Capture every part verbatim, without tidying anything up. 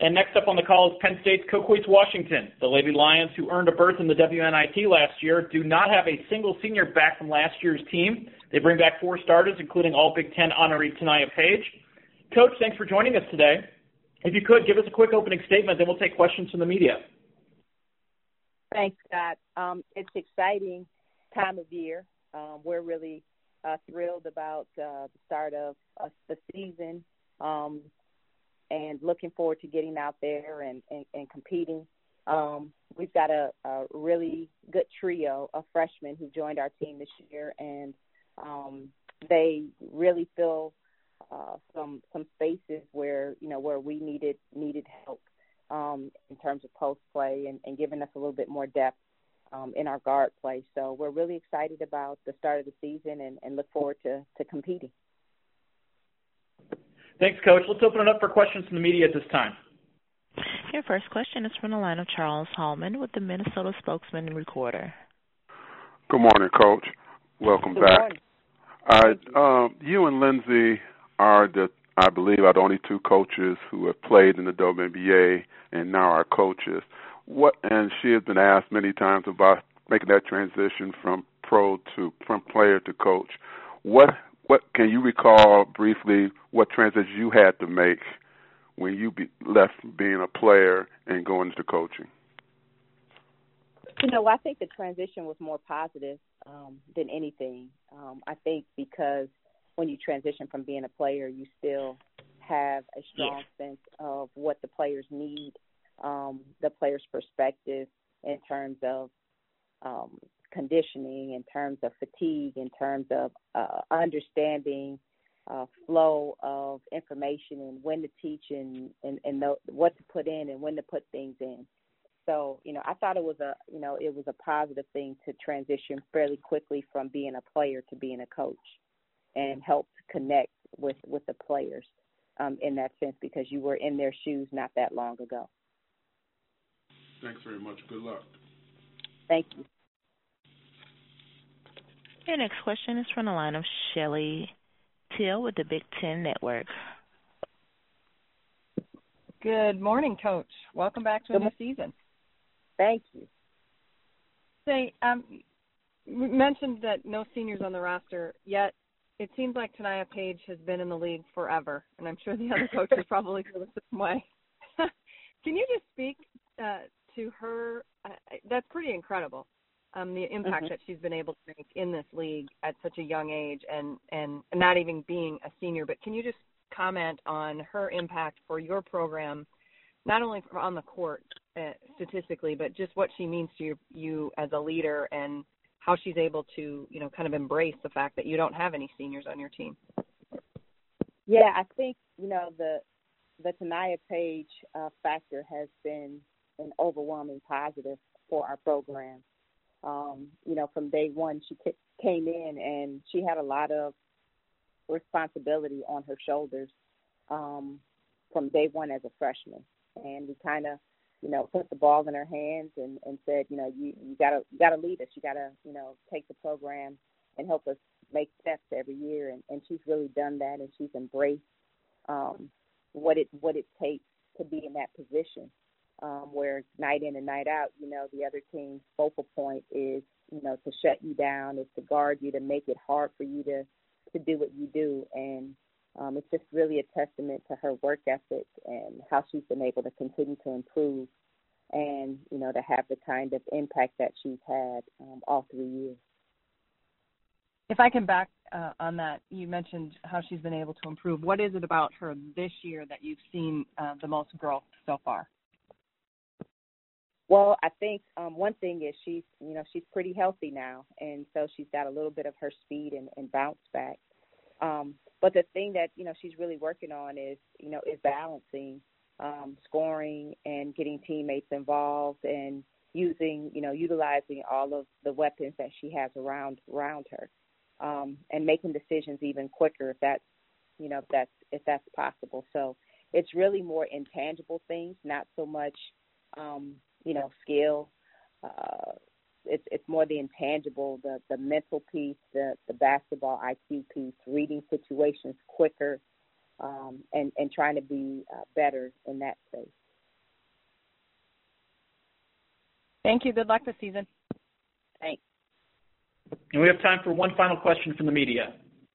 And next up on the call is Penn State's Coquoise Washington. The Lady Lions, who earned a berth in the W N I T last year, do not have a single senior back from last year's team. They bring back four starters, including all Big Ten honoree Tanaya Page. Coach, thanks for joining us today. If you could, give us a quick opening statement, then we'll take questions from the media. Thanks, Scott. Um, it's exciting time of year. Um, we're really uh, thrilled about uh, the start of uh, the season. Um, and looking forward to getting out there and, and, and competing. Um, we've got a, a really good trio of freshmen who joined our team this year, and um, they really fill uh, some some spaces where, you know, where we needed needed help um, in terms of post play and, and giving us a little bit more depth um, in our guard play. So we're really excited about the start of the season and, and look forward to, to competing. Thanks, Coach. Let's open it up for questions from the media at this time. Your first question is from the line of Charles Hallman with the Minnesota Spokesman and Recorder. Good morning, Coach. Welcome Good back. morning. All right, um, you and Lindsay are, the, I believe, are the only two coaches who have played in the W N B A and now are coaches. What? And she has been asked many times about making that transition from pro to from player to coach. What? What can you recall briefly what transition you had to make when you be, left being a player and going into coaching? You know, I think the transition was more positive um, than anything. Um, I think because when you transition from being a player, you still have a strong yeah. sense of what the players need, um, the players' perspective in terms of um, conditioning, in terms of fatigue, in terms of uh, understanding uh, flow of information and when to teach and, and, and the, what to put in and when to put things in. So, you know, I thought it was a, you know, it was a positive thing to transition fairly quickly from being a player to being a coach and help connect with, with the players um, in that sense because you were in their shoes not that long ago. Thanks very much. Good luck. Thank you. Your next question is from the line of Shelley Till with the Big Ten Network. Good morning, Coach. Welcome back to a new season. Thank you. Say, um, you mentioned that no seniors on the roster, yet it seems like Tanaya Page has been in the league forever, and I'm sure the other coaches probably feel the same way. Can you just speak uh, to her? Uh, that's pretty incredible. Um, the impact mm-hmm. that she's been able to make in this league at such a young age and, and not even being a senior. But can you just comment on her impact for your program, not only on the court uh, statistically, but just what she means to you, you as a leader and how she's able to, you know, kind of embrace the fact that you don't have any seniors on your team? Yeah, I think, you know, the, the Tanaya Page uh, factor has been an overwhelming positive for our program. Um, you know, from day one, she t- came in and she had a lot of responsibility on her shoulders um, from day one as a freshman. And we kind of, you know, put the ball in her hands and, and said, you know, you, you gotta, you gotta lead us. You gotta, you know, take the program and help us make steps every year. And, and she's really done that, and she's embraced um, what it, what it takes to be in that position. Um, where night in and night out, you know, the other team's focal point is, you know, to shut you down, is to guard you, to make it hard for you to, to do what you do. And um, it's just really a testament to her work ethic and how she's been able to continue to improve and, you know, to have the kind of impact that she's had um, all three years. If I can back uh, on that, you mentioned how she's been able to improve. What is it about her this year that you've seen uh, the most growth so far? Well, I think um, one thing is she's, you know, she's pretty healthy now, and so she's got a little bit of her speed and, and bounce back. Um, but the thing that, you know, she's really working on is, you know, is balancing um, scoring and getting teammates involved and using, you know, utilizing all of the weapons that she has around around her um, and making decisions even quicker if that's, you know, if that's if that's possible. So it's really more intangible things, not so much. Um, you know, skill. Uh, it's it's more the intangible, the, the mental piece, the, the basketball I Q piece, reading situations quicker, um, and, and trying to be uh, better in that space. Thank you. Good luck this season. Thanks. And we have time for one final question from the media.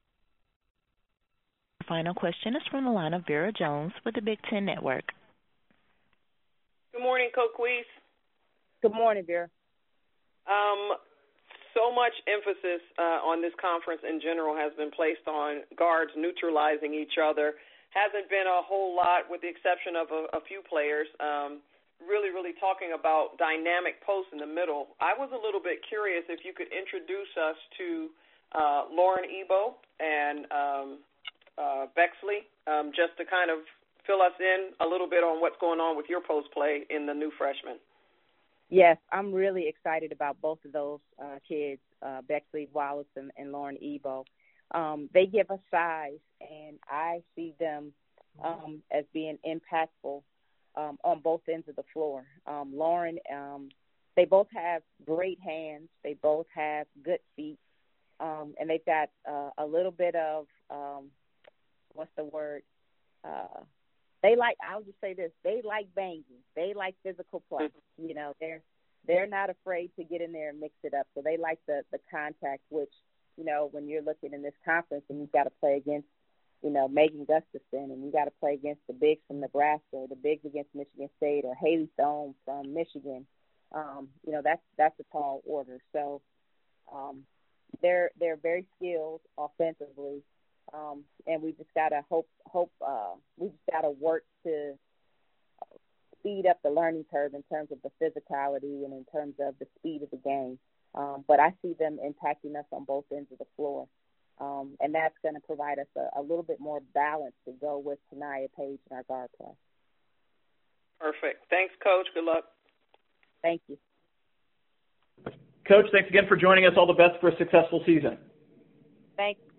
The final question is from the line of Vera Jones with the Big Ten Network. Good morning, Coach Weiss. Good morning, Vera. Um, so much emphasis uh, on this conference in general has been placed on guards neutralizing each other. Hasn't been a whole lot, with the exception of a, a few players, um, really, really talking about dynamic posts in the middle. I was a little bit curious if you could introduce us to uh, Lauren Ebo and um, uh, Bexley, um, just to kind of fill us in a little bit on what's going on with your post play in the new freshman. Yes, I'm really excited about both of those uh, kids, uh, Bexley Wallace and, and Lauren Ebo. Um, they give us size, and I see them um, as being impactful um, on both ends of the floor. Um, Lauren, um, they both have great hands. They both have good feet, um, and they've got uh, a little bit of, um, what's the word? Uh, they like, I'll just say this, they like banging. They like physical play. You know, they're they're not afraid to get in there and mix it up. So they like the, the contact, which, you know, when you're looking in this conference and you've got to play against, you know, Megan Gustafson, and you got to play against the bigs from Nebraska, or the bigs against Michigan State, or Haley Thome from Michigan, um, you know, that's that's a tall order. So um, they're they're very skilled offensively, um, and we just got to hope hope uh, we just got to work to speed up the learning curve in terms of the physicality and in terms of the speed of the game. Um, but I see them impacting us on both ends of the floor. Um, and that's going to provide us a, a little bit more balance to go with Tanaya Page and our guard play. Perfect. Thanks, Coach. Good luck. Thank you. Coach, thanks again for joining us. All the best for a successful season. Thanks.